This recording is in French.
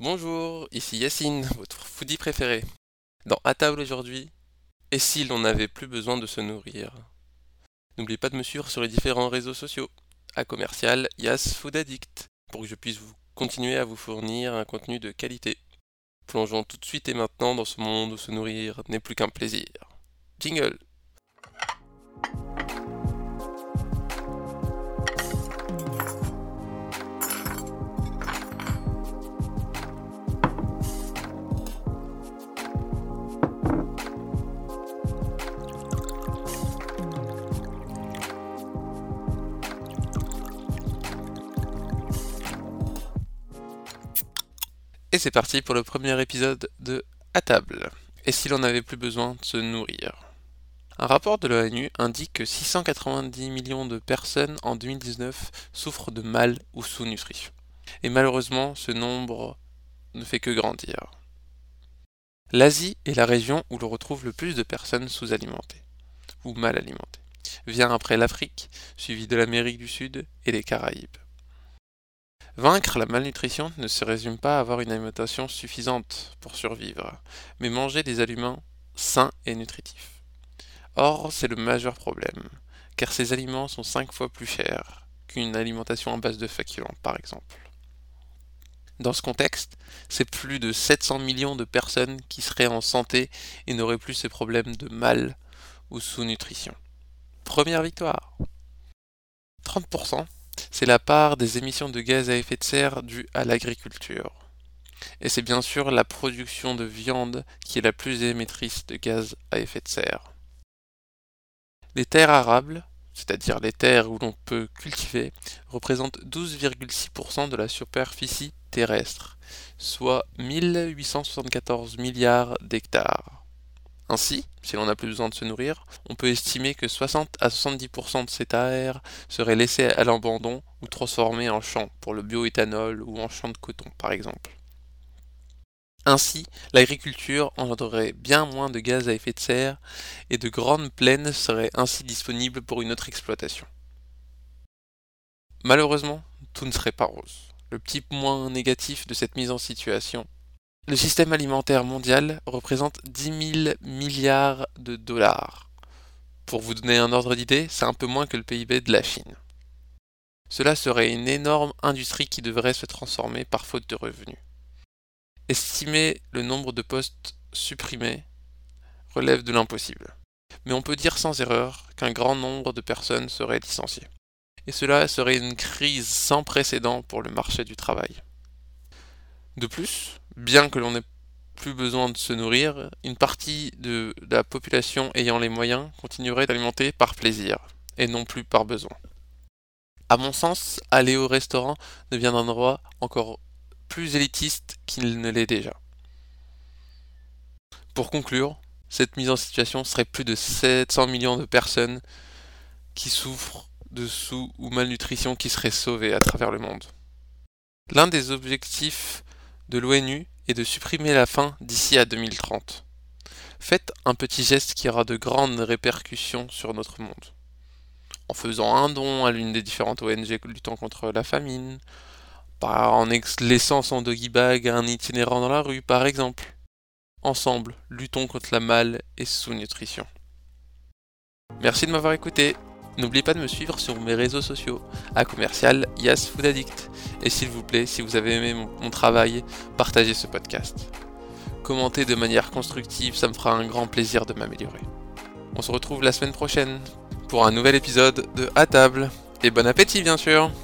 Bonjour, ici Yacine, votre foodie préféré. Dans À table aujourd'hui, et si l'on n'avait plus besoin de se nourrir? N'oubliez pas de me suivre sur les différents réseaux sociaux, à commercial Yas Food Addict, pour que je puisse continuer à vous fournir un contenu de qualité. Plongeons tout de suite et maintenant dans ce monde où se nourrir n'est plus qu'un plaisir. Jingle! Et c'est parti pour le premier épisode de À table. Et si l'on n'avait plus besoin de se nourrir? Un rapport de l'ONU indique que 690 millions de personnes en 2019 souffrent de mal ou sous-nutrition. Et malheureusement, ce nombre ne fait que grandir. L'Asie est la région où l'on retrouve le plus de personnes sous-alimentées ou mal alimentées. Vient après l'Afrique, suivi de l'Amérique du Sud et les Caraïbes. Vaincre la malnutrition ne se résume pas à avoir une alimentation suffisante pour survivre, mais manger des aliments sains et nutritifs. Or, c'est le majeur problème, car ces aliments sont 5 fois plus chers qu'une alimentation à base de féculents, par exemple. Dans ce contexte, c'est plus de 700 millions de personnes qui seraient en santé et n'auraient plus ces problèmes de mal ou sous-nutrition. Première victoire! 30%, c'est la part des émissions de gaz à effet de serre dues à l'agriculture. Et c'est bien sûr la production de viande qui est la plus émettrice de gaz à effet de serre. Les terres arables, c'est-à-dire les terres où l'on peut cultiver, représentent 12,6% de la superficie terrestre, soit 1874 milliards d'hectares. Ainsi, si l'on n'a plus besoin de se nourrir, on peut estimer que 60 à 70% de ces terres seraient laissées à l'abandon ou transformées en champs pour le bioéthanol ou en champs de coton par exemple. Ainsi, l'agriculture engendrerait bien moins de gaz à effet de serre et de grandes plaines seraient ainsi disponibles pour une autre exploitation. Malheureusement, tout ne serait pas rose. Le petit point négatif de cette mise en situation: le système alimentaire mondial représente 10 000 milliards de dollars. Pour vous donner un ordre d'idée, c'est un peu moins que le PIB de la Chine. Cela serait une énorme industrie qui devrait se transformer par faute de revenus. Estimer le nombre de postes supprimés relève de l'impossible. Mais on peut dire sans erreur qu'un grand nombre de personnes seraient licenciées. Et cela serait une crise sans précédent pour le marché du travail. De plus, bien que l'on n'ait plus besoin de se nourrir, une partie de la population ayant les moyens continuerait d'alimenter par plaisir, et non plus par besoin. À mon sens, aller au restaurant devient un endroit encore plus élitiste qu'il ne l'est déjà. Pour conclure, cette mise en situation serait plus de 700 millions de personnes qui souffrent de sous- ou malnutrition qui seraient sauvées à travers le monde. L'un des objectifs de l'ONU est de supprimer la faim d'ici à 2030. Faites un petit geste qui aura de grandes répercussions sur notre monde. En faisant un don à l'une des différentes ONG luttant contre la famine, en laissant son doggy bag à un itinérant dans la rue par exemple. Ensemble, luttons contre la mal et sous-nutrition. Merci de m'avoir écouté. N'oubliez pas de me suivre sur mes réseaux sociaux, à commercial Yas Food Addict. Et s'il vous plaît, si vous avez aimé mon travail, partagez ce podcast. Commentez de manière constructive, ça me fera un grand plaisir de m'améliorer. On se retrouve la semaine prochaine pour un nouvel épisode de À table. Et bon appétit bien sûr!